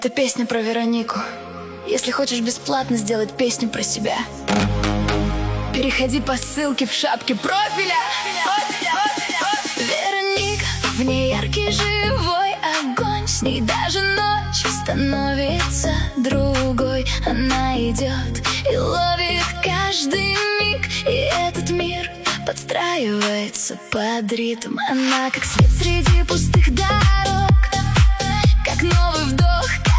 Это песня про Веронику. Если хочешь бесплатно сделать песню про себя, переходи по ссылке в шапке профиля. Вероника, в ней яркий живой огонь. С ней даже ночь становится другой. Она идет и ловит каждый миг, и этот мир подстраивается под ритм. Она как свет среди пустых дорог, как новый вдох,